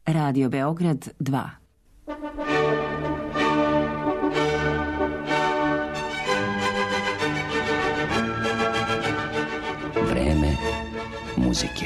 Radio Beograd 2. Vreme muzike.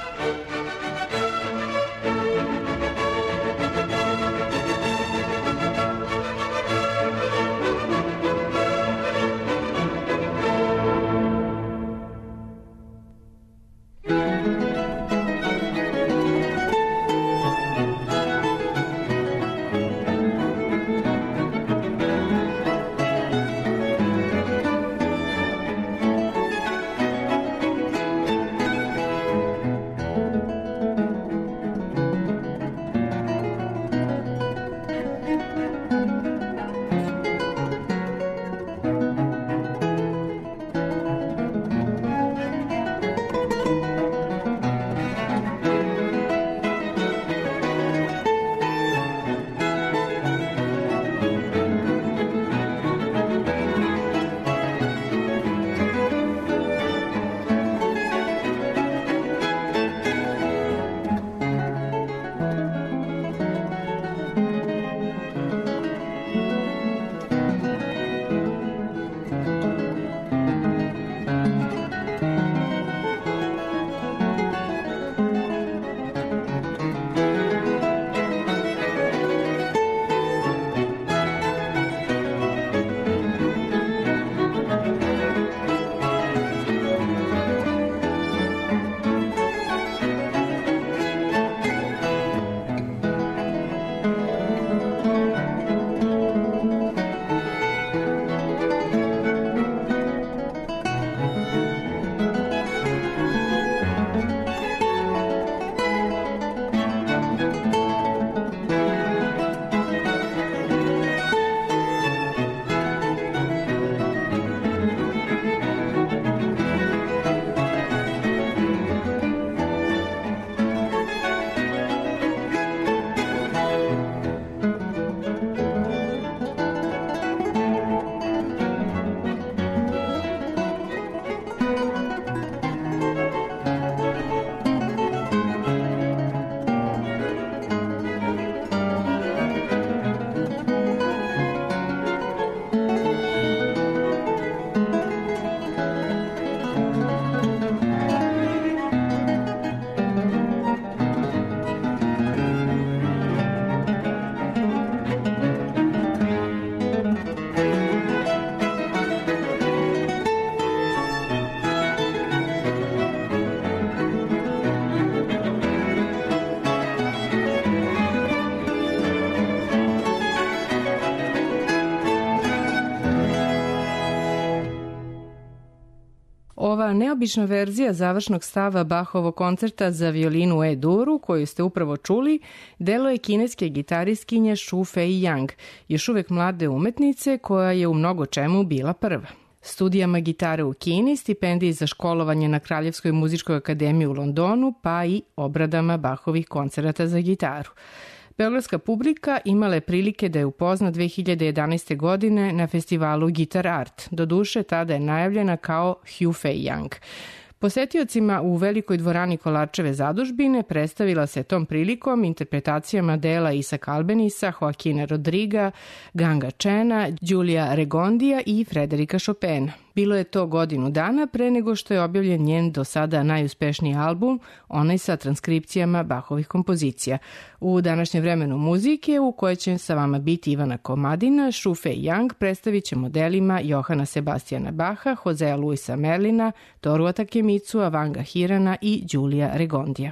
Ova neobična verzija završnog stava Bachovog koncerta za violinu E-duru, koju ste upravo čuli, delo je kineske gitaristkinje Shu Fei Yang, još uvek mlade umetnice koja je u mnogo čemu bila prva. Studijama gitare u Kini, stipendiji za školovanje na Kraljevskoj muzičkoj akademiji u Londonu, pa i obradama Bachovih koncerata za gitaru. Beogradska publika imala je prilike da je upozna 2011. godine na festivalu Guitar Art. Doduše, tada je najavljena kao Shu Fei Yang. Posetiocima u velikoj dvorani Kolarčeve zadužbine predstavila se tom prilikom interpretacijama dela Isaac Albanisa, Joaquina Rodriga, Ganga Chena, Giulia Regondija i Frederika Chopina. Bilo je to godinu dana pre nego što je objavljen njen do sada najuspešniji album, onaj sa transkripcijama Bachovih kompozicija. U današnjem vremenu muzike, u kojoj će sa vama biti Ivana Komadina, Shu Fei Yang predstavit će modelima Johana Sebastiana Bacha, Josea Luisa Merlina, Toru Takemitsua, Vanga Hirana i Giulia Regondija.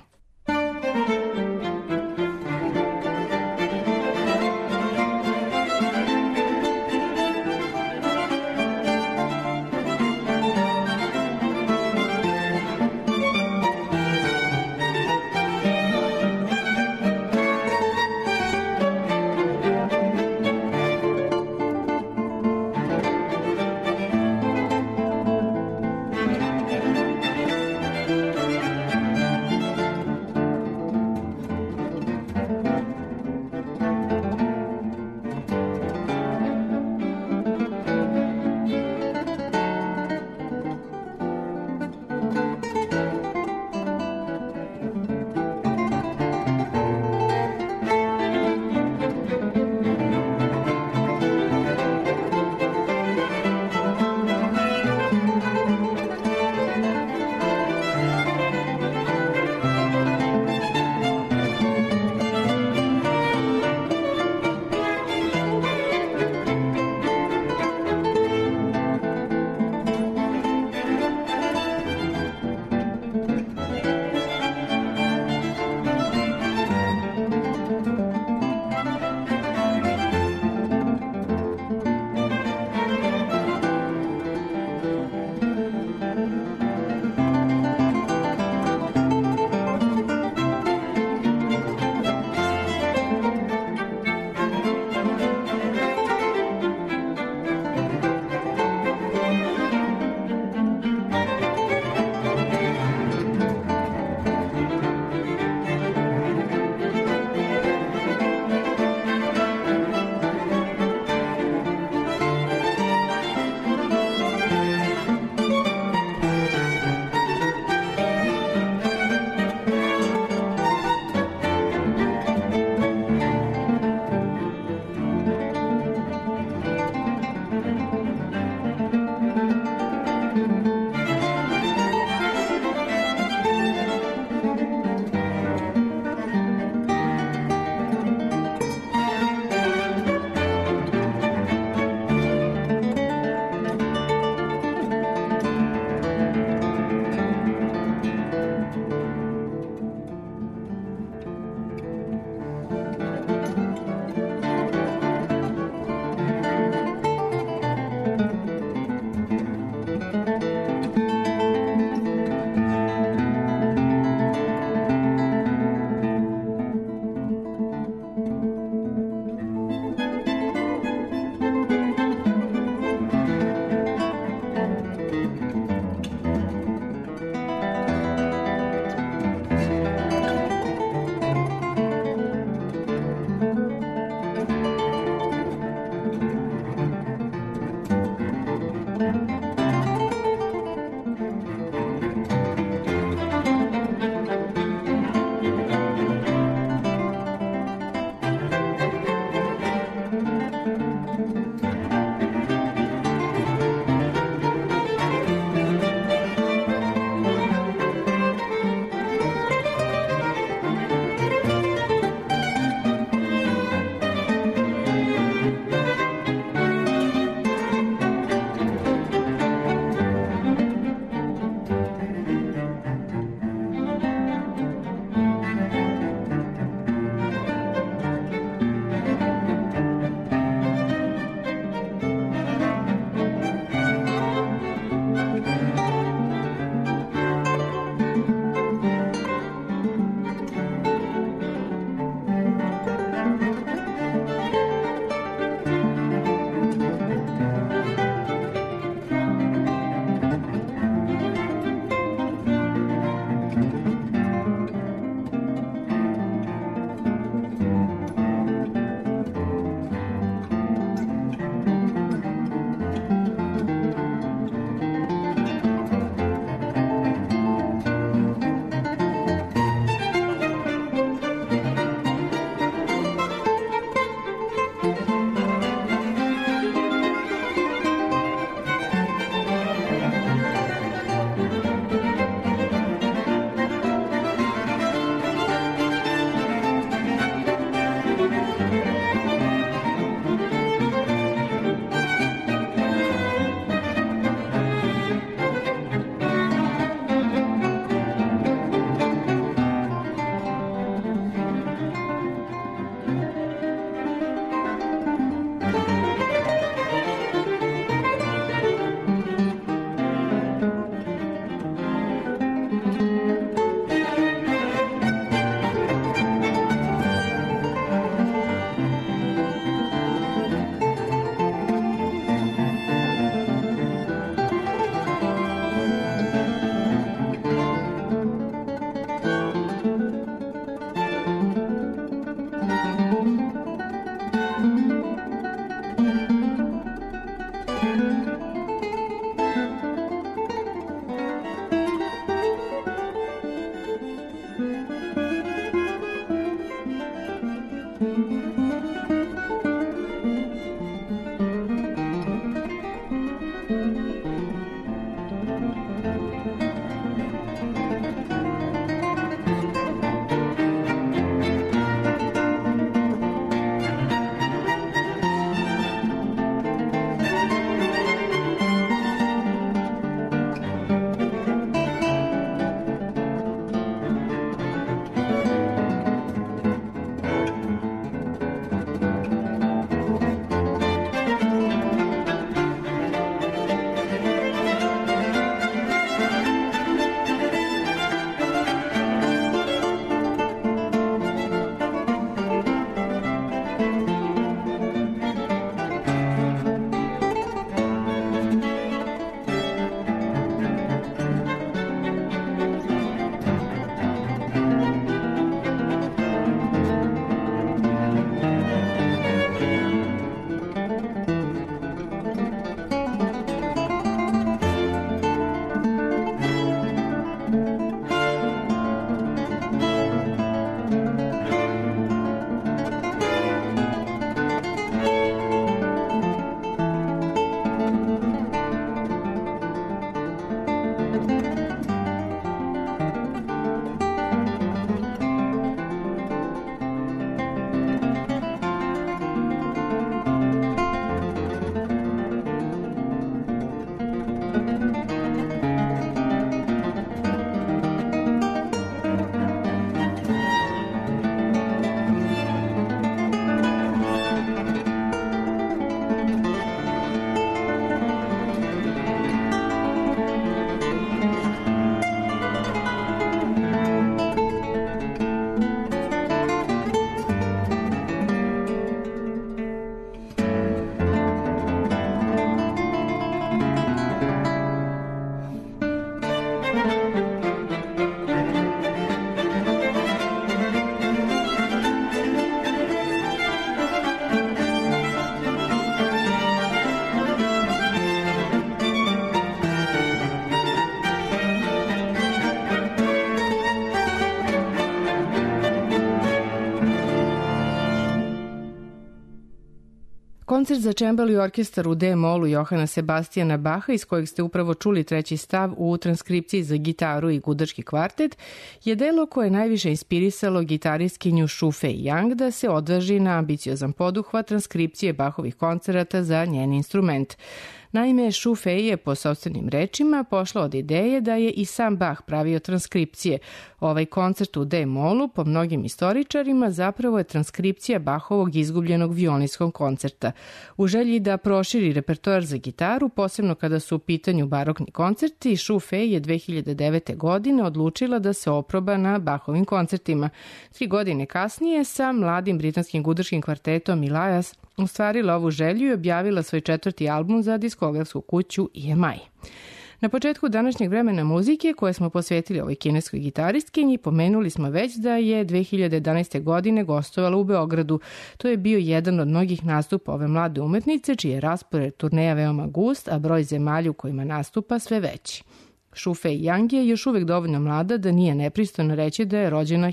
Koncert za čembalo i orkestar u D-molu Johana Sebastijana Baha, iz kojeg ste upravo čuli treći stav u transkripciji za gitaru i gudački kvartet, je delo koje je najviše inspirisalo gitaristkinju Shu Fei Yang da se odvaži na ambiciozan poduhvat transkripcije Bahovih koncerata za njen instrument. Naime, Shu Fei je po sopstvenim rečima pošla od ideje da je i sam Bach pravio transkripcije. Ovaj koncert u D-molu, po mnogim istoričarima, zapravo je transkripcija Bachovog izgubljenog violinskog koncerta. U želji da proširi repertoar za gitaru, posebno kada su u pitanju barokni koncerti, Shu Fei je 2009. godine odlučila da se oproba na Bachovim koncertima. 3 godine kasnije sa mladim britanskim gudačkim kvartetom Elias ostvarila ovu želju i objavila svoj 4. album za diskografsku kuću EMI. Na početku današnjeg vremena muzike koje smo posvetili ovoj kineskoj gitaristkinji, pomenuli smo već da je 2011. godine gostovala u Beogradu. To je bio jedan od mnogih nastupa ove mlade umetnice, čiji je raspored turneja veoma gust, a broj zemalja u kojima nastupa sve veći. Shu Fei Yang je još uvek dovoljno mlada da nije nepristojno reći da je rođena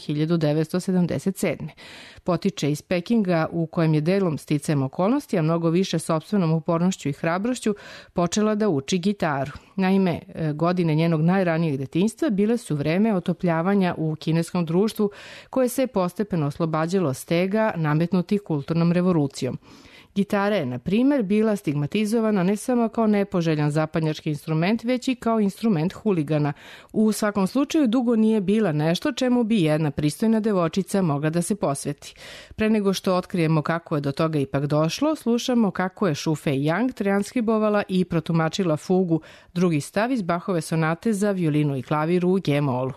1977. Potiče iz Pekinga, u kojem je delom sticajem okolnosti, a mnogo više sopstvenom upornošću i hrabrošću, počela da uči gitaru. Naime, godine njenog najranijeg detinjstva bile su vreme otopljavanja u kineskom društvu koje se postepeno oslobađalo stega nametnutih kulturnom revolucijom. Gitara je, na primer, bila stigmatizovana ne samo kao nepoželjan zapadnjački instrument, već i kao instrument huligana. U svakom slučaju dugo nije bila nešto čemu bi jedna pristojna devojčica mogla da se posveti. Pre nego što otkrijemo kako je do toga ipak došlo, slušamo kako je Shu Fei Yang transkribovala i protumačila fugu, drugi stav iz Bachove sonate za violinu i klaviru u G-molu.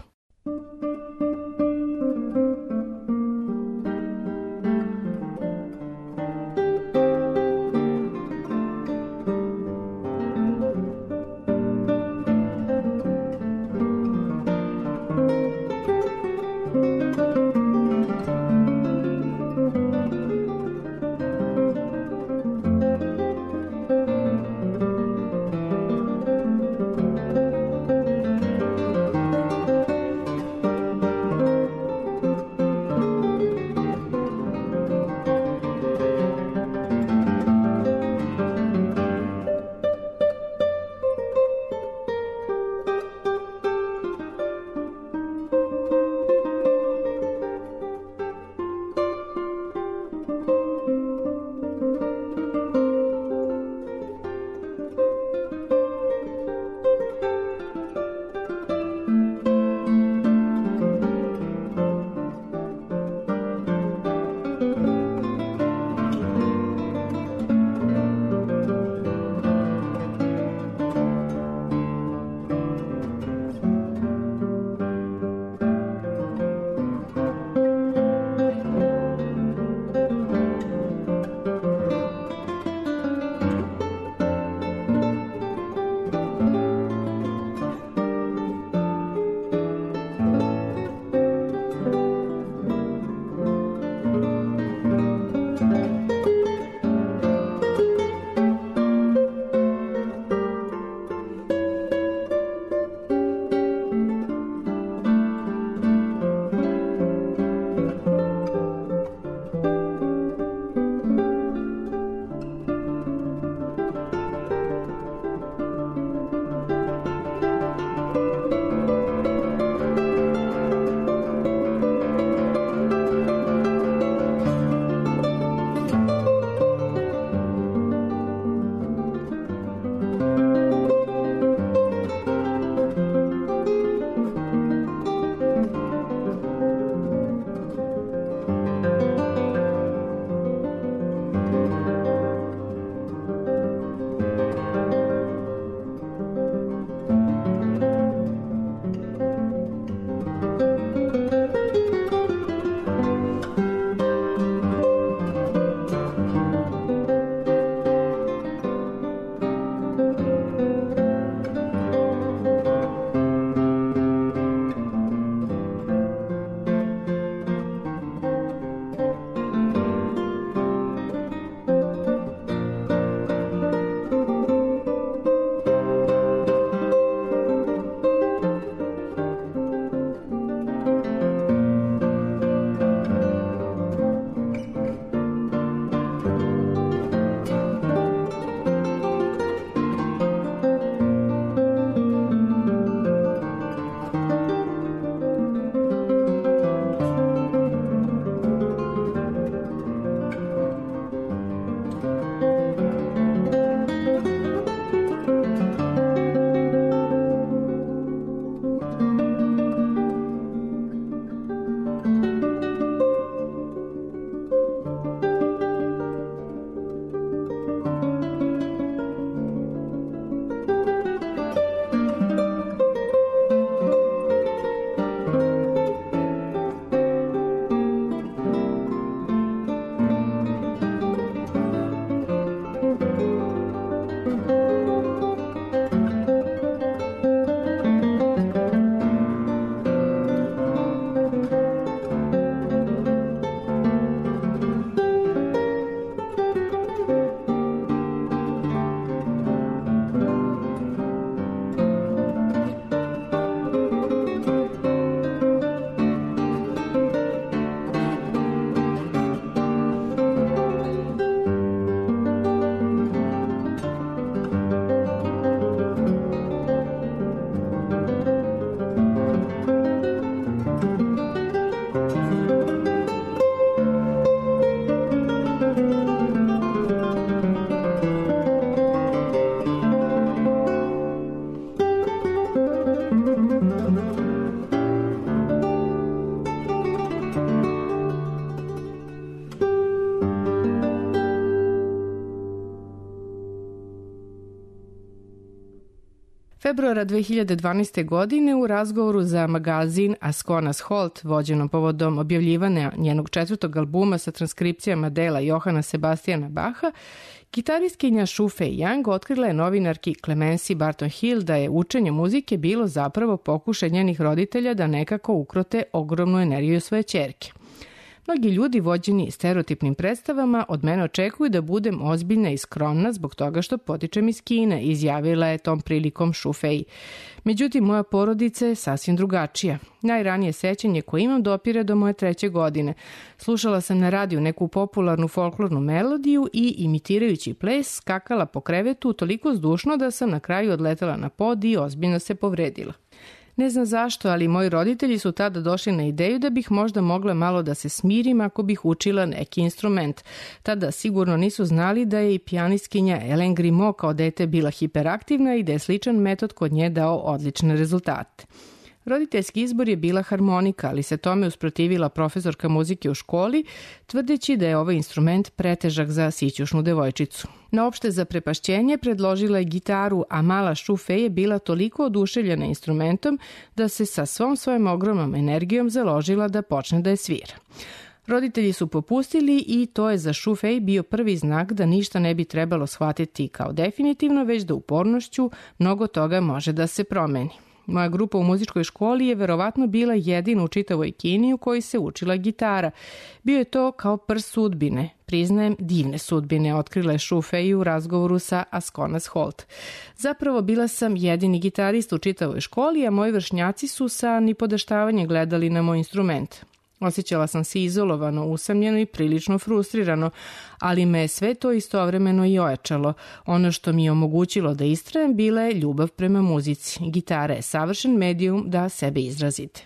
Februara 2012. godine u razgovoru za magazin Asconas Holt, vođenom povodom objavljivanja njenog 4. albuma sa transkripcijama dela Johana Sebastijana Baha, gitaristkinja Shu Fei Yang otkrila je novinarki Clemency Barton Hill da je učenje muzike bilo zapravo pokušaj njenih roditelja da nekako ukrote ogromnu energiju svoje ćerke. Mnogi ljudi vođeni stereotipnim predstavama od mene očekuju da budem ozbiljna i skromna zbog toga što potičem iz Kine, izjavila je tom prilikom Shu Fei. Međutim, moja porodica je sasvim drugačija. Najranije sećanje koje imam dopire do moje 3. godine. Slušala sam na radiju neku popularnu folklornu melodiju i, imitirajući ples, skakala po krevetu toliko zdušno da sam na kraju odletela na pod i ozbiljno se povredila. Ne znam zašto, ali moji roditelji su tada došli na ideju da bih možda mogla malo da se smirim ako bih učila neki instrument. Tada sigurno nisu znali da je i pijanistkinja Ellen Grimaud kao dete bila hiperaktivna i da je sličan metod kod nje dao odlične rezultate. Roditeljski izbor je bila harmonika, ali se tome usprotivila profesorka muzike u školi, tvrdeći da je ovaj instrument pretežak za sićušnu devojčicu. Na opšte zaprepašćenje predložila je gitaru, a mala Shu Fei je bila toliko oduševljena instrumentom da se sa svom svojom ogromnom energijom založila da počne da je svira. Roditelji su popustili i to je za Shu Fei bio prvi znak da ništa ne bi trebalo shvatiti kao definitivno, već da upornošću mnogo toga može da se promeni. Moja grupa u muzičkoj školi je verovatno bila jedina u čitavoj Kini u kojoj se učila gitara. Bio je to kao prst sudbine, priznajem divne sudbine, otkrila je Shu Fei u razgovoru sa Asconas Holt. Zapravo bila sam jedini gitarist u čitavoj školi, a moji vršnjaci su sa nipodaštavanjem gledali na moj instrument. Osjećala sam se izolovano, usamljeno i prilično frustrirano, ali me sve to istovremeno i ojačalo. Ono što mi je omogućilo da istrajem bila je ljubav prema muzici. Gitara je savršen medijum da sebe izrazite.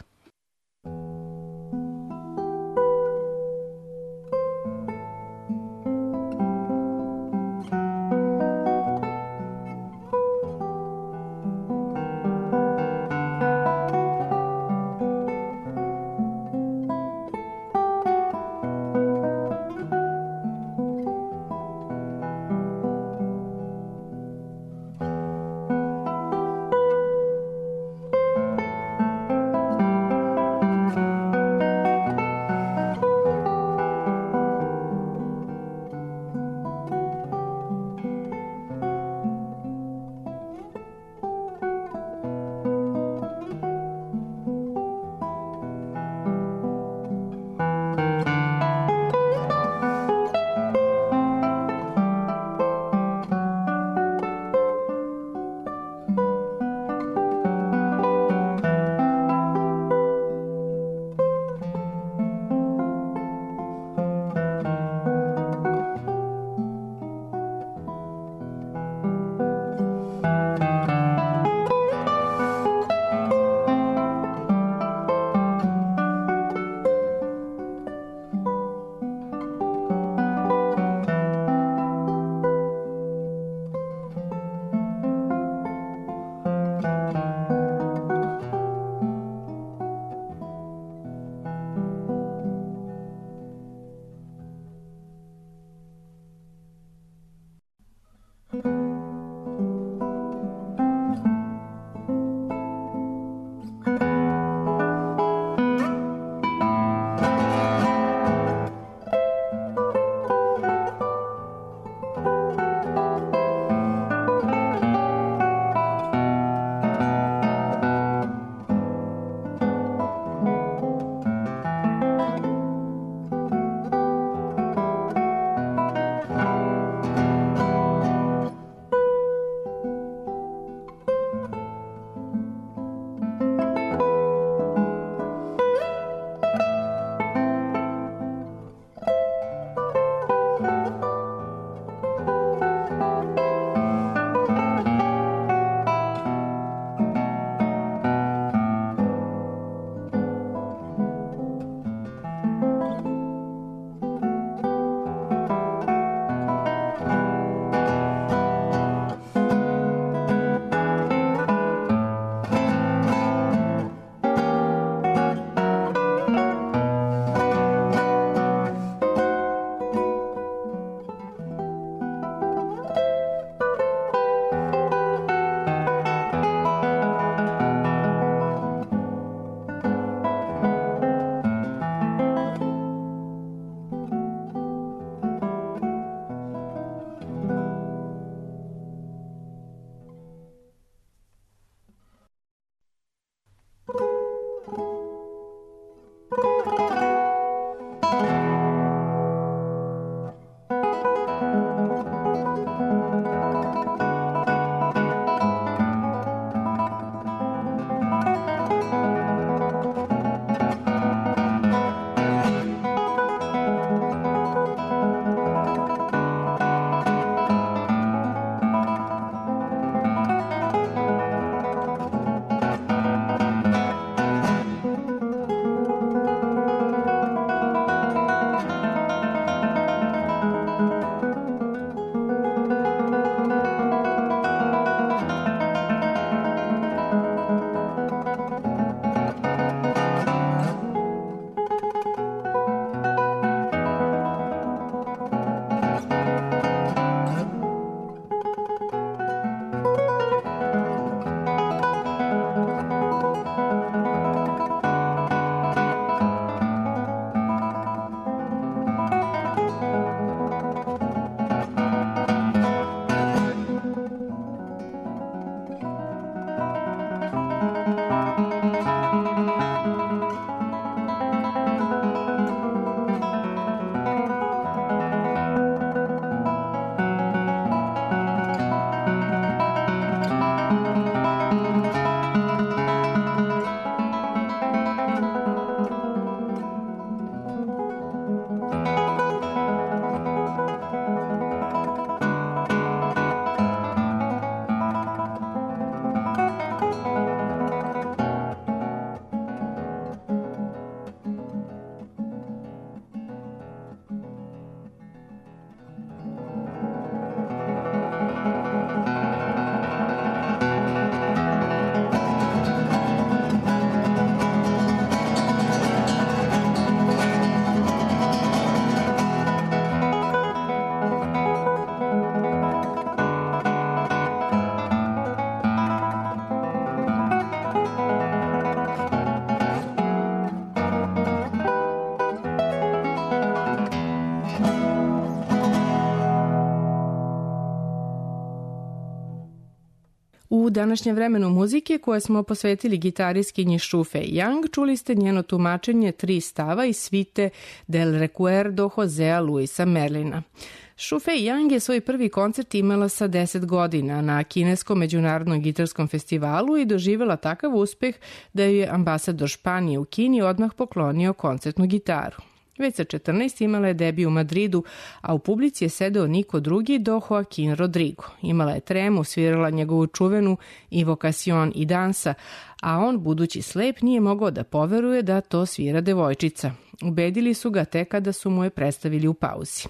U današnjem vremenu muzike koje smo posvetili gitariskinji Xu Fei Yang, čuli ste njeno tumačenje 3 stava iz svite Del Recuerdo Josea Luisa Merlina. Xu Fei Yang je svoj prvi koncert imala sa 10 godina na kineskom međunarodnom gitarskom festivalu i doživjela takav uspeh da ju je ambasador Španije u Kini odmah poklonio koncertnu gitaru. Već sa 14 imala je debi u Madridu, a u publici je sedeo niko drugi do Joaquin Rodrigo. Imala je tremu, svirala njegovu čuvenu Invocación y Danza, a on, budući slep, nije mogao da poveruje da to svira devojčica. Ubedili su ga tek kada su mu je predstavili u pauzi.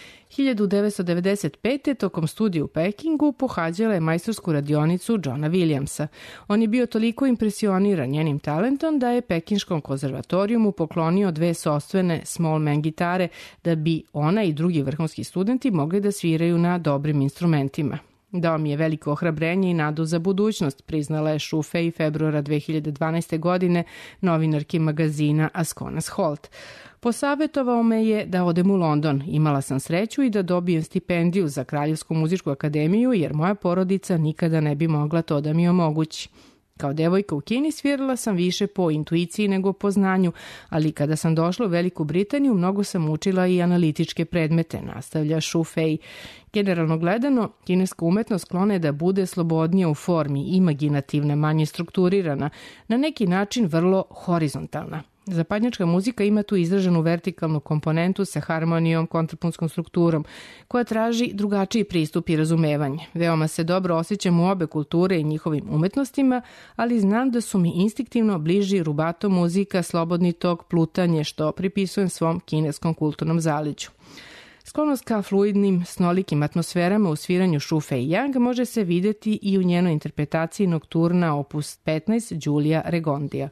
1995. tokom studija u Pekingu pohađala je majstorsku radionicu Johna Williamsa. On je bio toliko impresioniran njenim talentom da je Pekinškom konzervatorijumu poklonio 2 sopstvene small man gitare da bi ona i drugi vrhunski studenti mogli da sviraju na dobrim instrumentima. Dao mi je veliko ohrabrenje i nadu za budućnost, priznala je Xu Fei februara 2012. godine novinarki magazina Asconas Holt. Posavetovao me je da odem u London. Imala sam sreću i da dobijem stipendiju za Kraljevsku muzičku akademiju, jer moja porodica nikada ne bi mogla to da mi omogući. Kao devojka u Kini svirala sam više po intuiciji nego po znanju, ali kada sam došla u Veliku Britaniju, mnogo sam učila i analitičke predmete, nastavlja Xu Fei. Generalno gledano, kineska umetnost sklona je da bude slobodnija u formi, imaginativna, manje strukturirana, na neki način vrlo horizontalna. Zapadnjačka muzika ima tu izraženu vertikalnu komponentu sa harmonijom, kontrapunskom strukturom, koja traži drugačiji pristup i razumevanje. Veoma se dobro osjećam u obe kulture i njihovim umetnostima, ali znam da su mi instinktivno bliži rubato muzika, slobodni tok, plutanje, što pripisujem svom kineskom kulturnom zaleđu. Sklonost ka fluidnim, snolikim atmosferama u sviranju Xu Fei Yang može se videti i u njenoj interpretaciji nokturna opus 15 Giulia Regondija.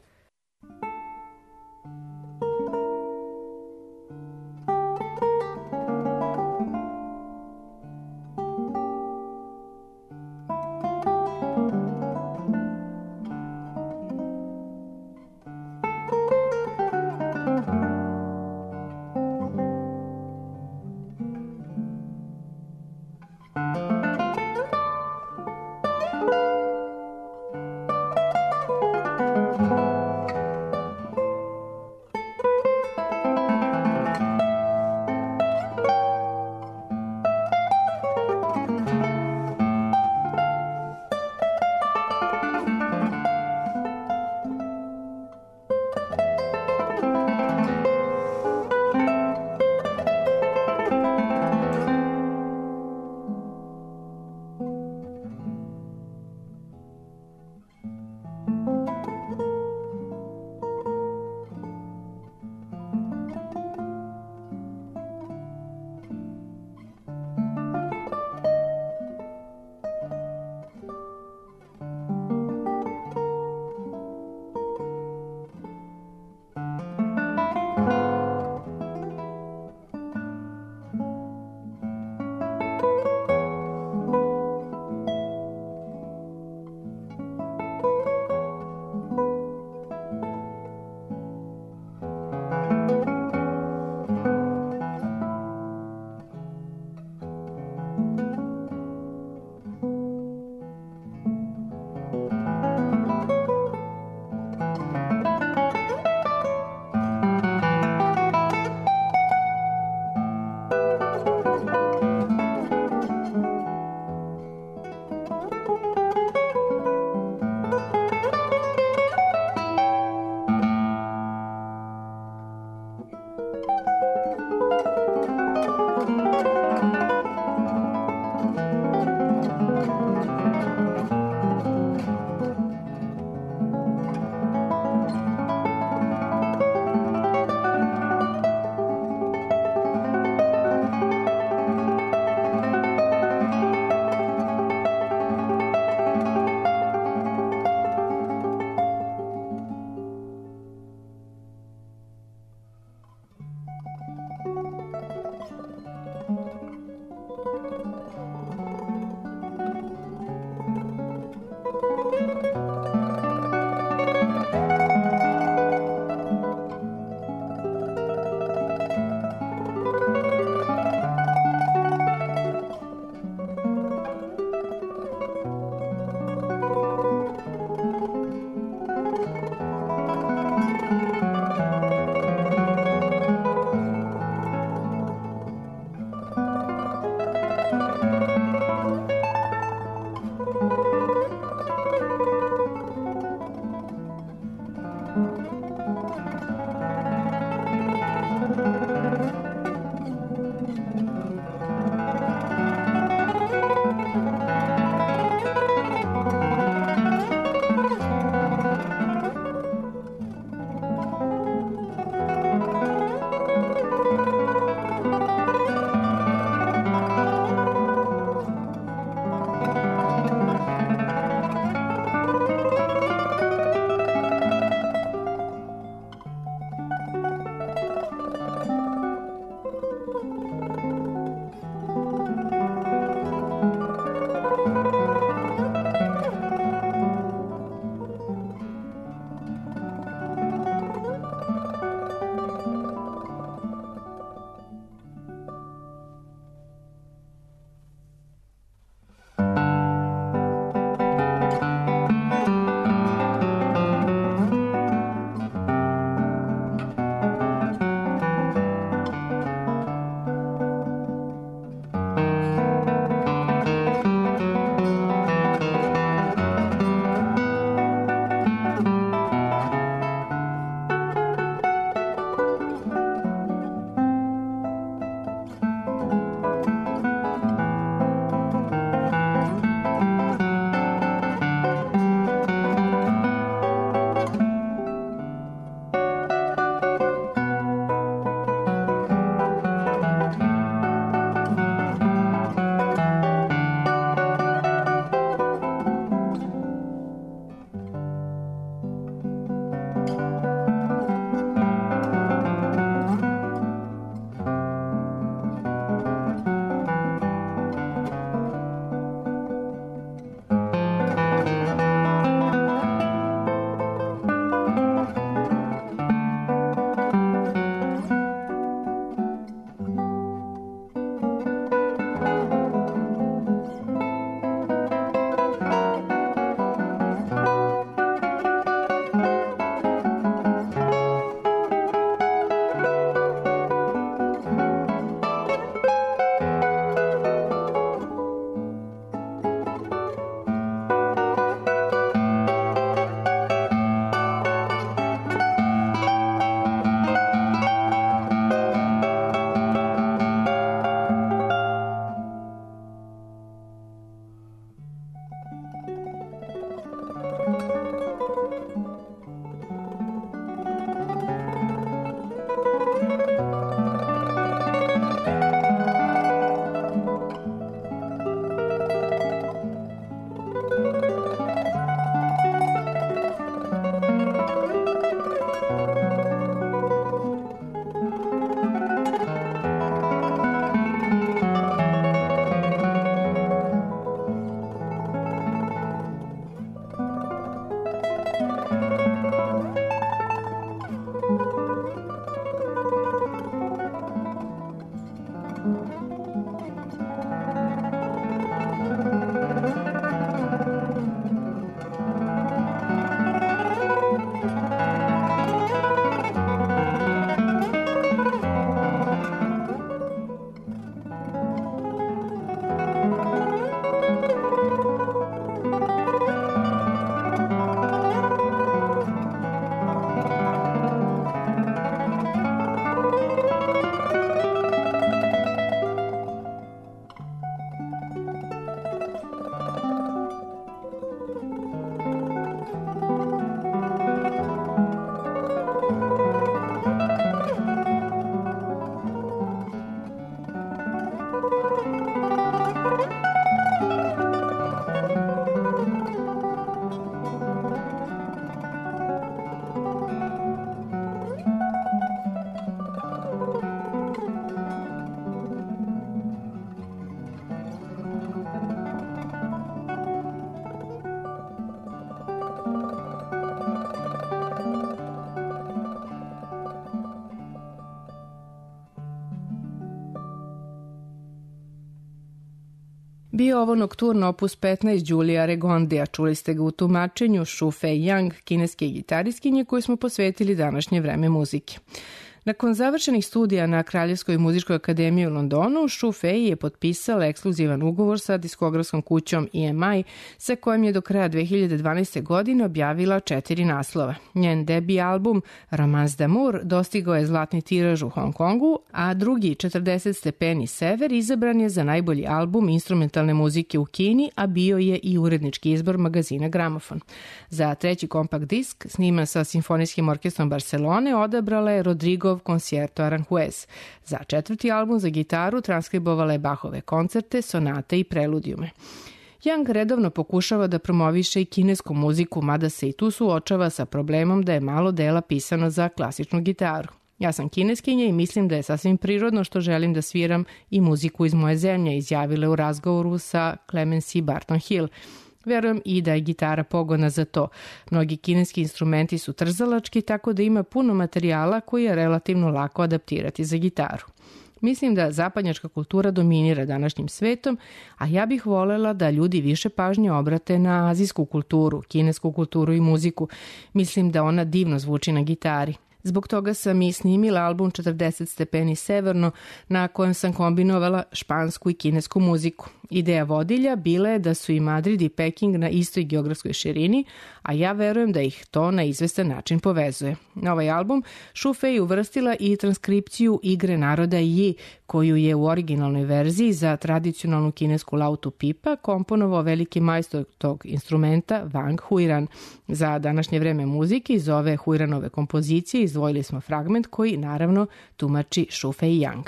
Bio ovo nokturno opus 15 Julija Regondija, čuli ste ga u tumačenju Shu Fei Yang, kineske gitaristkinje koju smo posvetili današnje vreme muzike. Nakon završenih studija na Kraljevskoj muzičkoj akademiji u Londonu, Shu Fei je potpisala ekskluzivan ugovor sa diskografskom kućom EMI, sa kojim je do kraja 2012. godine objavila 4 naslova. Njen debi album Romance d'Amour dostigao je zlatni tiraž u Hong Kongu, a drugi 40 stepeni sever izabran je za najbolji album instrumentalne muzike u Kini, a bio je i urednički izbor magazina Gramofon. Za treći kompakt disk, sniman sa Simfonijskim orkestrom Barcelone, odabrala je Rodrigo Concierto Aranjuez. Za četvrti album za gitaru transkribovala je Bachove koncerte, sonate i preludijume. Yang redovno pokušava da promoviše i kinesku muziku, mada se i tu suočava sa problemom da je malo dela pisano za klasičnu gitaru. Ja sam kineskinja i mislim da je sasvim prirodno što želim da sviram i muziku iz moje zemlje, izjavila u razgovoru sa Clemency Barton Hill. Verujem i da je gitara pogodna za to. Mnogi kineski instrumenti su trzalački, tako da ima puno materijala koji je relativno lako adaptirati za gitaru. Mislim da zapadnjačka kultura dominira današnjim svetom, a ja bih volela da ljudi više pažnje obrate na azijsku kulturu, kinesku kulturu i muziku. Mislim da ona divno zvuči na gitari. Zbog toga sam i snimila album 40 stepeni severno, na kojem sam kombinovala špansku i kinesku muziku. Ideja vodilja bila je da su i Madrid i Peking na istoj geografskoj širini, a ja verujem da ih to na izvestan način povezuje. Na ovaj album Shu Fei uvrstila i transkripciju igre naroda Yi, koju je u originalnoj verziji za tradicionalnu kinesku lautu pipa komponovao veliki majstor tog instrumenta Wang Huiran. Za današnje vreme muzike iz ove Huiranove kompozicije izdvojili smo fragment koji naravno tumači Shu Fei Yang.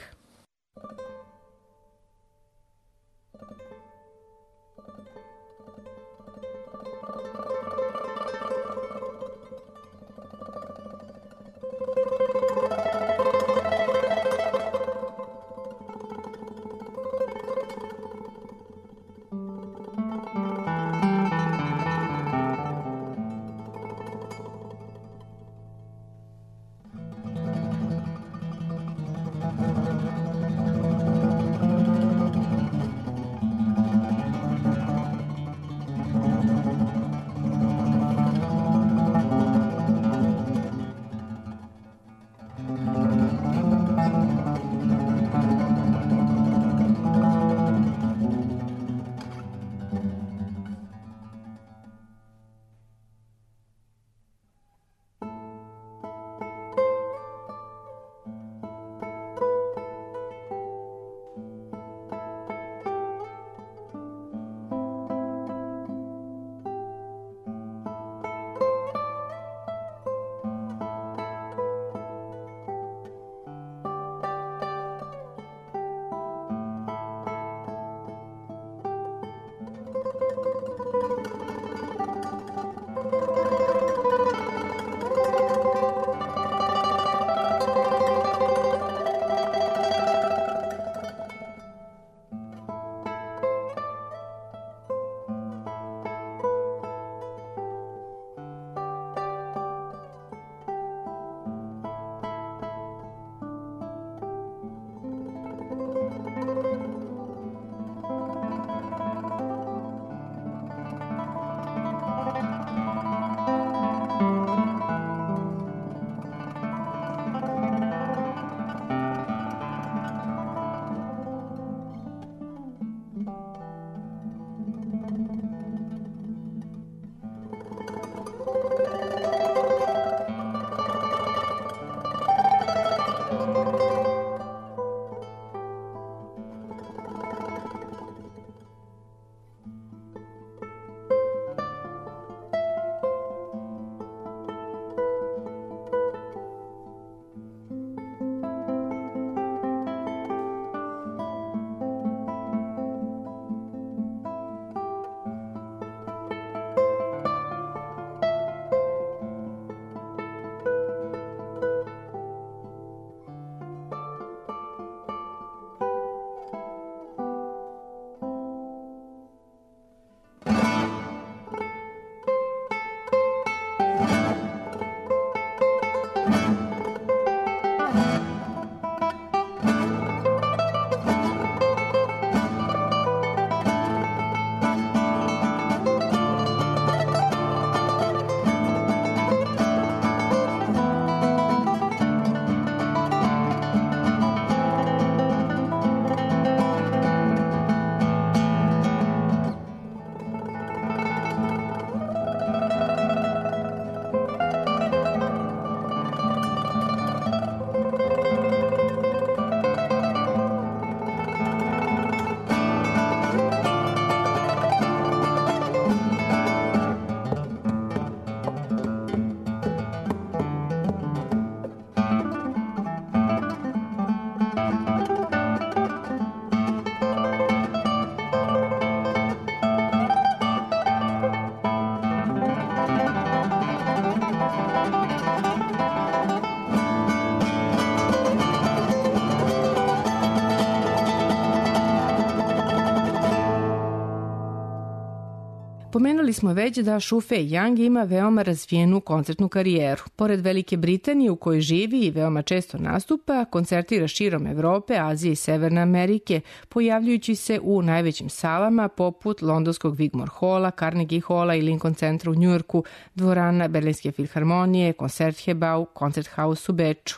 Pomenuli smo već da Shu Fei Yang ima veoma razvijenu koncertnu karijeru. Pored Velike Britanije u kojoj živi i veoma često nastupa, koncertira širom Evrope, Azije i Severne Amerike, pojavljujući se u najvećim salama poput londonskog Wigmore Halla, Carnegie Halla i Lincoln Centra u Njujorku, dvorana Berlinske filharmonije, Koncertgebau, Koncerthaus u Beču.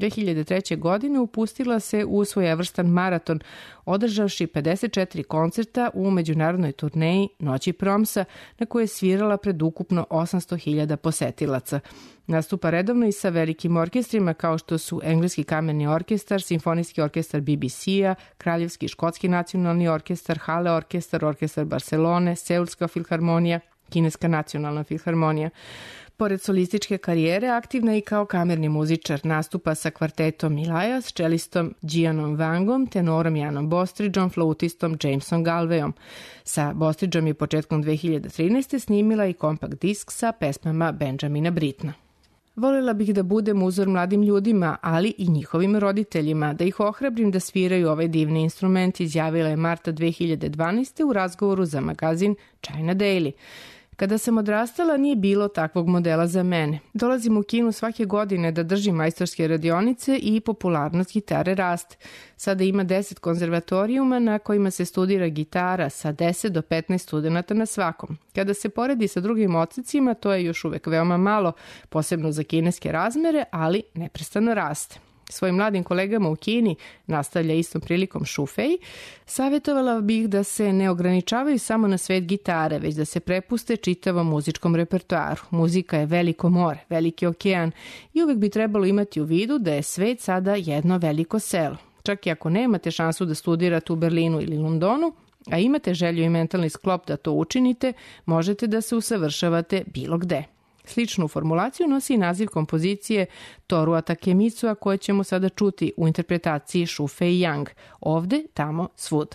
2003. godine upustila se u svojevrstan maraton, održavši 54 koncerta u međunarodnoj turneji Noći Promsa, na kojoj je svirala pred ukupno 800.000 posetilaca. Nastupa redovno i sa velikim orkestrima kao što su Engleski kamerni orkestar, Simfonijski orkestar BBC-a, Kraljevski škotski nacionalni orkestar, Halle orkestar, orkestar Barcelone, Seulska filharmonija, Kineska nacionalna filharmonija. Pored solističke karijere, aktivna je i kao kamerni muzičar, nastupa sa kvartetom Ilajas, čelistom Gianom Wangom, tenorom Janom Bostridgeom, flautistom Jamesom Galwayom. Sa Bostridgeom je početkom 2013. snimila i kompakt disk sa pesmama Benjamina Brittna. Volela bih da budem uzor mladim ljudima, ali i njihovim roditeljima, da ih ohrabrim da sviraju ovaj divni instrument, izjavila je marta 2012. u razgovoru za magazin China Daily. Kada sam odrastala, nije bilo takvog modela za mene. Dolazim u Kinu svake godine da držim majstorske radionice i popularnost gitare raste. Sada ima 10 konzervatorijuma na kojima se studira gitara sa 10 do 15 studenata na svakom. Kada se poredi sa drugim odsecima, to je još uvek veoma malo, posebno za kineske razmere, ali neprestano raste. Svojim mladim kolegama u Kini, nastavlja istom prilikom Shu Fei, savjetovala bih da se ne ograničavaju samo na svet gitare, već da se prepuste čitavom muzičkom repertoaru. Muzika je veliko more, veliki okean i uvek bi trebalo imati u vidu da je svet sada jedno veliko selo. Čak i ako nemate šansu da studirate u Berlinu ili Londonu, a imate želju i mentalni sklop da to učinite, možete da se usavršavate bilo gde. Sličnu formulaciju nosi i naziv kompozicije Torua Takemitsua koje ćemo sada čuti u interpretaciji Shu Fei Yang, ovde, tamo, svuda.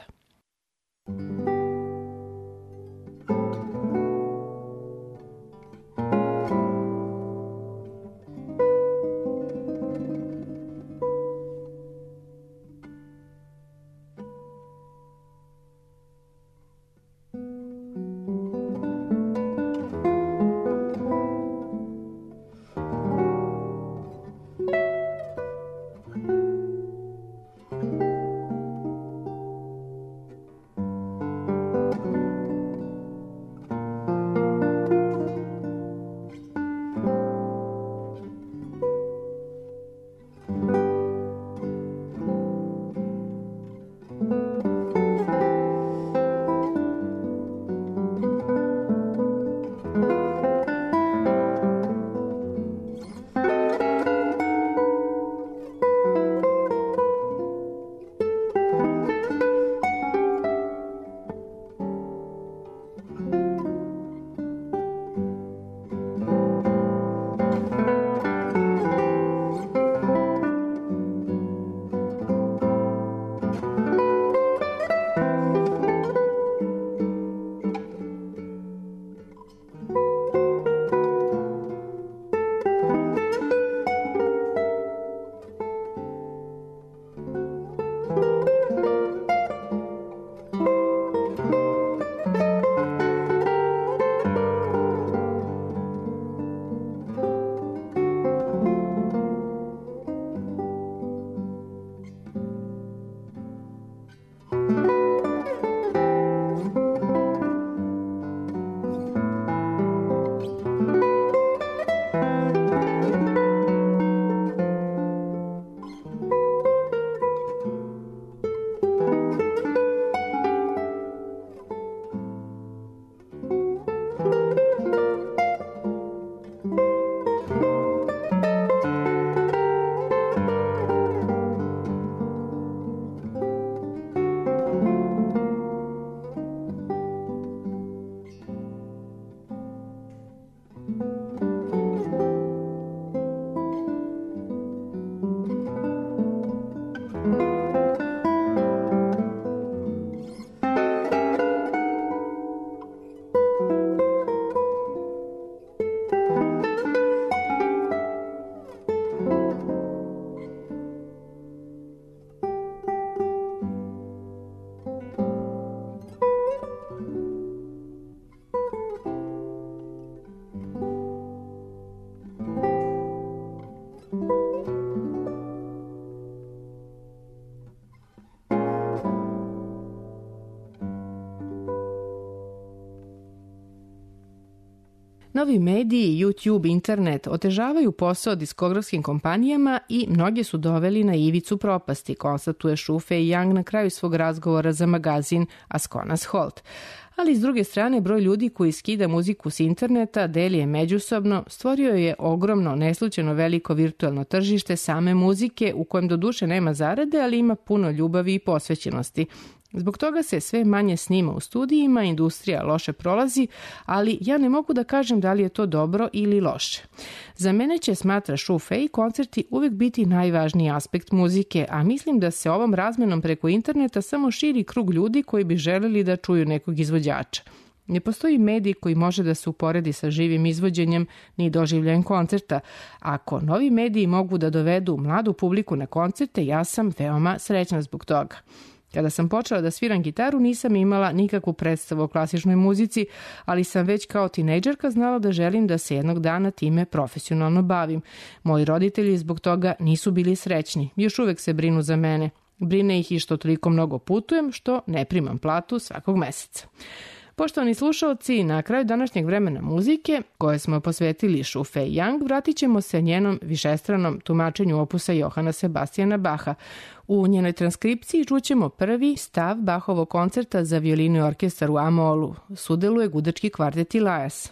Novi mediji, YouTube, internet otežavaju posao diskografskim kompanijama i mnoge su doveli na ivicu propasti, konstatuje Shu Fei Yang na kraju svog razgovora za magazin Asconas Holt. Ali s druge strane, broj ljudi koji skida muziku s interneta, deli je međusobno, stvorio je ogromno, neslučajno veliko virtualno tržište same muzike u kojem doduše nema zarade, ali ima puno ljubavi i posvećenosti. Zbog toga se sve manje snima u studijima, industrija loše prolazi, ali ja ne mogu da kažem da li je to dobro ili loše. Za mene će, smatra Shu Fei, koncerti uvijek biti najvažniji aspekt muzike, a mislim da se ovom razmenom preko interneta samo širi krug ljudi koji bi želeli da čuju nekog izvođača. Ne postoji medij koji može da se uporedi sa živim izvođenjem ni doživljajem koncerta. Ako novi mediji mogu da dovedu mladu publiku na koncerte, ja sam veoma srećna zbog toga. Kada sam počela da sviram gitaru, nisam imala nikakvu predstavu o klasičnoj muzici, ali sam već kao tinejdžerka znala da želim da se jednog dana time profesionalno bavim. Moji roditelji zbog toga nisu bili srećni. Još uvek se brinu za mene. Brine ih i što toliko mnogo putujem, što ne primam platu svakog meseca. Poštovani slušalci, na kraju današnjeg vremena muzike, koje smo posvetili Shu Fei Yang, vratit ćemo se njenom višestranom tumačenju opusa Johana Sebastijana Baha. U njenoj transkripciji čućemo prvi stav Bachovog koncerta za violinu i orkestar u A-molu. Sudeluje gudački kvartet Ilajas.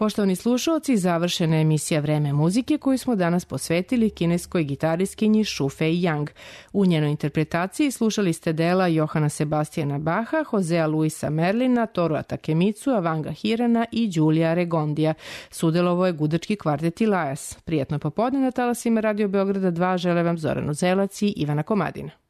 Poštovani slušalci, završena je emisija Vreme muzike koju smo danas posvetili kineskoj gitariskinji Shu Fei Yang. U njenoj interpretaciji slušali ste dela Johana Sebastiana Bacha, Josea Luisa Merlina, Toru Takemitsua, Wanga Hirana i Đulija Regondija. Sudelovao je gudački kvartet Ilajas. Prijatno popodne na talasima Radio Beograda 2 žele vam Zoran Uzelac i Ivana Komadina.